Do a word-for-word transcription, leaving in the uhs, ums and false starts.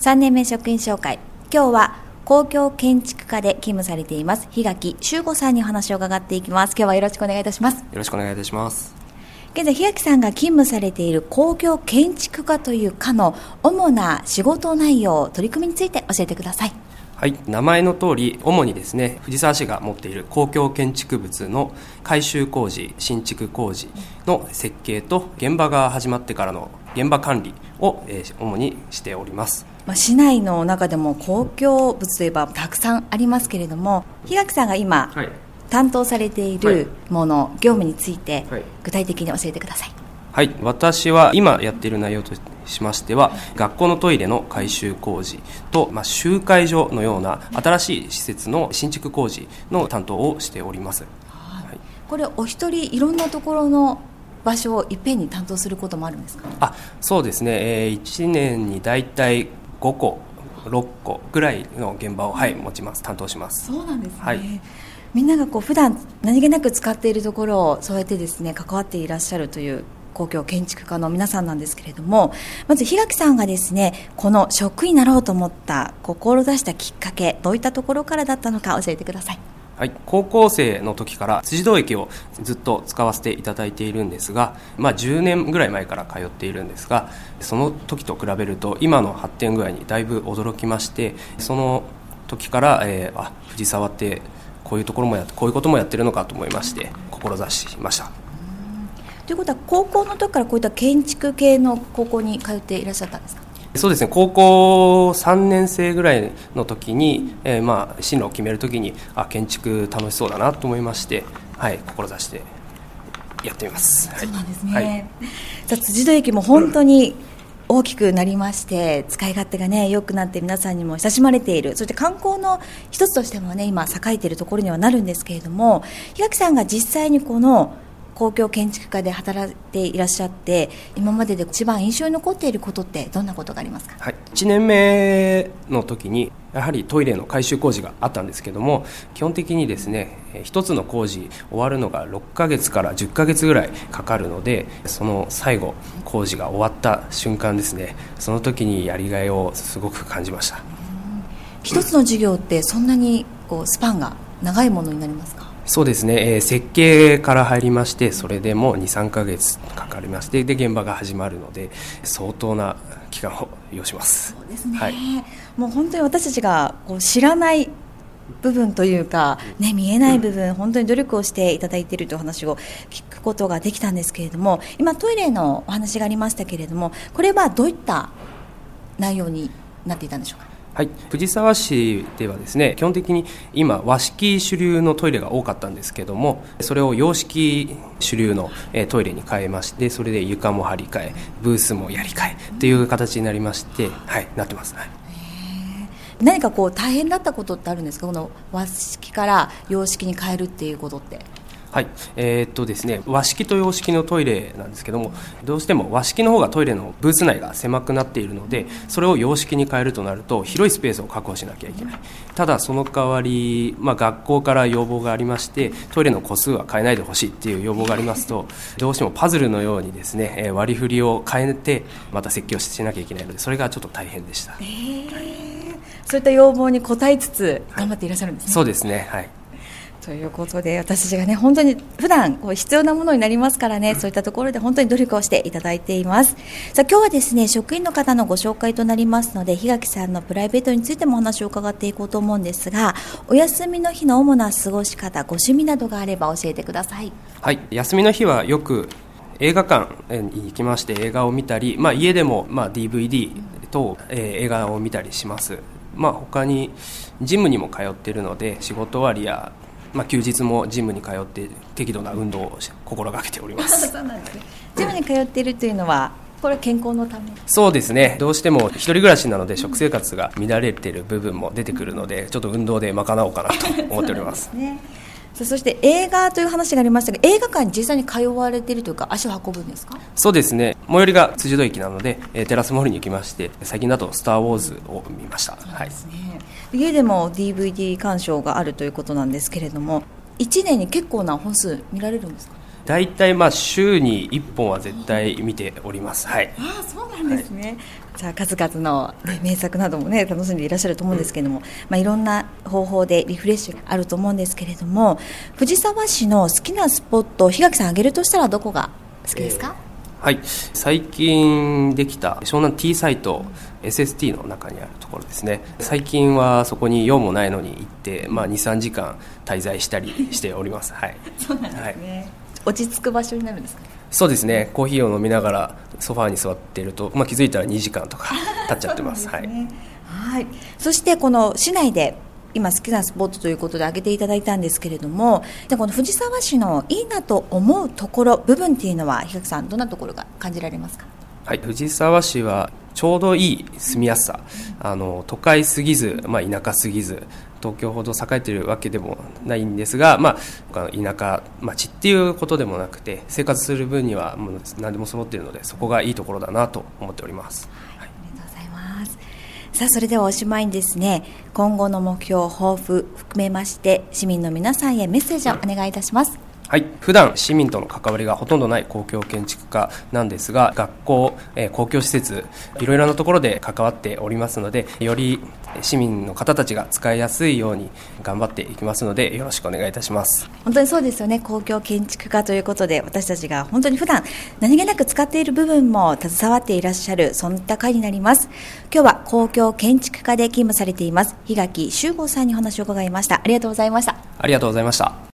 さんねんめ職員紹介。今日は公共建築課で勤務されています檜垣修吾さんにお話を伺っていきます。今日はよろしくお願いいたします。よろしくお願いいたします。 現在檜垣さんが勤務されている公共建築課という課の主な仕事内容、取り組みについて教えてください。 はい、名前の通り主にですね、藤沢市が持っている公共建築物の改修工事、新築工事の設計と現場が始まってからの現場管理を、えー、主にしております。 まあ、市内の中でも公共物といえばたくさんありますけれども、檜垣さんが今、はい、担当されているもの、はい、業務について具体的に教えてください。 はい、私は今やっている内容としましては、学校のトイレの改修工事と、まあ、集会所のような新しい施設の新築工事の担当をしております。 はいはい、これお一人いろんなところの場所をいっぺんに担当することもあるんですか？ あ、そうですね、えー、いちねんにだいたいごころっこぐらいの現場を、はい、持ちます担当します。 そうなんですね、 はい、 みんながこう普段何気なく使っているところをそうやってですね関わっていらっしゃるという公共建築家の皆さんなんですけれども、まず檜垣さんがですねこの職員になろうと思った志したきっかけ、どういったところからだったのか教えてください。 はい、高校生の時から辻堂駅をずっと使わせていただいているんですが、まあ、じゅうねんぐらい前から通っているんですが、その時と比べると今の発展具合にだいぶ驚きまして、その時から、えー、あ藤沢ってこういうところもやってこういうこともやってるのかと思いまして志しました。 ということは高校の時からこういった建築系の高校に通っていらっしゃったんですか？ そうですね、高校さんねん生ぐらいの時に、えーまあ、進路を決める時にあ建築楽しそうだなと思いまして、はい、志してやってみます。 そうなんですね、はい、じゃあ辻堂駅も本当に大きくなりまして、使い勝手がね良くなって皆さんにも親しまれている、そして観光の一つとしてもね今栄えているところにはなるんですけれども、檜垣さんが実際にこの公共建築家で働いていらっしゃって今までで一番印象に残っていることってどんなことがありますか？ はい、いちねんめの時にやはりトイレの改修工事があったんですけども、基本的にですね一つの工事終わるのがろっかげつからじゅっかげつぐらいかかるので、その最後工事が終わった瞬間ですね、その時にやりがいをすごく感じました。 一つの事業ってそんなにこうスパンが長いものになりますか？ そうですね、えー、設計から入りまして、それでも にさんかげつかかりまして、で現場が始まるので相当な期間を要します。 そうですね、 はい、 もう本当に私たちがこう知らない部分というか、ね、見えない部分、うん、本当に努力をしていただいているという話を聞くことができたんですけれども、今トイレのお話がありましたけれども、これはどういった内容になっていたんでしょうか？ はい、藤沢市ではですね基本的に今和式主流のトイレが多かったんですけども、それを洋式主流のトイレに変えまして、それで床も張り替えブースもやり替えという形になりまして、はい、なってます、はい。 何かこう大変だったことってあるんですか？この和式から洋式に変えるっていうことって。 はい、えーっとですね、和式と洋式のトイレなんですけども、どうしても和式の方がトイレのブース内が狭くなっているので、それを洋式に変えるとなると広いスペースを確保しなきゃいけない。ただその代わり、まあ、学校から要望がありまして、トイレの個数は変えないでほしいっていう要望がありますと、どうしてもパズルのようにですね割り振りを変えてまた設計をしなきゃいけないので、それがちょっと大変でした。 えー、そういった要望に応えつつ頑張っていらっしゃるんですね。 はい、そうですね、はい。 ということで、私たちがね本当に普段こう必要なものになりますからね、そういったところで本当に努力をしていただいています。さあ今日はですね職員の方のご紹介となりますので、檜垣さんのプライベートについてもお話を伺っていこうと思うんですが、お休みの日の主な過ごし方、ご趣味などがあれば教えてください。 はい、休みの日はよく映画館に行きまして映画を見たり、まあ、家でもまあ ディーブイディー 等、えー、映画を見たりします。まあ、他にジムにも通っているので、仕事終わりやまあ、休日もジムに通って適度な運動を心がけております。 そうなんですね。ジムに通っているというのはこれは健康のため？ そうですね、どうしても一人暮らしなので食生活が乱れている部分も出てくるので、ちょっと運動で賄おうかなと思っております。 そうなんですね。そして映画という話がありましたが、映画館に実際に通われているというか足を運ぶんですか？ そうですね、最寄りが辻堂駅なので、えー、テラスモールに行きまして、最近だとスターウォーズを見ました。 そうですね、はい、家でも ディーブイディー 鑑賞があるということなんですけれども、いちねんに結構な本数見られるんですか？ だいたいまあ週にいっぽんは絶対見ております。はい、 ああ、そうなんですね、 じゃあ数々の、ね、名作などもね楽しんでいらっしゃると思うんですけれども、うんまあ、いろんな方法でリフレッシュがあると思うんですけれども、藤沢市の好きなスポット、檜垣さん挙げるとしたらどこが好きですか？ えー、はい、最近できた湘南 T サイト エスエスティー の中にあるところですね。最近はそこに用もないのに行って、まあ、にさんじかん滞在したりしております。はい、 そうなんですね、はい、落ち着く場所になるんですか？ そうですね、コーヒーを飲みながらソファーに座っていると、まあ、気づいたらにじかんとか経っちゃってます。はいはい、そしてこの市内で今好きなスポットということで挙げていただいたんですけれども、でこの藤沢市のいいなと思うところ部分っていうのは檜垣さんどんなところが感じられますか？ はい、藤沢市はちょうどいい住みやすさ、あの都会すぎず、まあ、田舎すぎず、東京ほど栄えているわけでもないんですが、まあ、田舎町っていうことでもなくて、生活する分にはもう何でも揃っているので、そこがいいところだなと思っております。 はい、ありがとうございます。さあそれではおしまいにですね、今後の目標抱負含めまして市民の皆さんへメッセージをお願いいたします。 はい、普段市民との関わりがほとんどない公共建築家なんですが、学校、えー、公共施設いろいろなところで関わっておりますので、より市民の方たちが使いやすいように頑張っていきますので、よろしくお願いいたします。 本当にそうですよね。公共建築家ということで、私たちが本当に普段何気なく使っている部分も携わっていらっしゃる、そんな会になります。今日は公共建築家で勤務されています檜垣秀吾さんにお話を伺いました。ありがとうございました。 ありがとうございました。